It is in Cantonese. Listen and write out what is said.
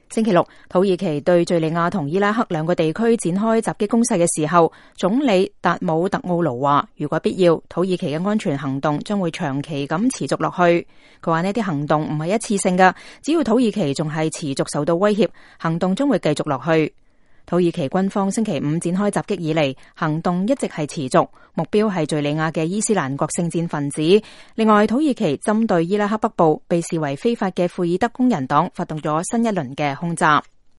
星期六，土耳其對敘利亞同伊拉克兩個地區展開襲擊攻勢嘅時候，總理達姆特奧盧話，如果必要，土耳其嘅安全行動將會長期咁持續落去。佢話呢啲行動唔係一次性㗎，只要土耳其仲係持續受到威脅，行動將會繼續落去。土耳其軍方星期五展開襲擊以嚟，行動一直係持續，目標係敘利亞嘅伊斯蘭國聖戰分子。另外，土耳其針對伊拉克北部被視為非法嘅庫爾德工人黨發動咗新一輪嘅空襲。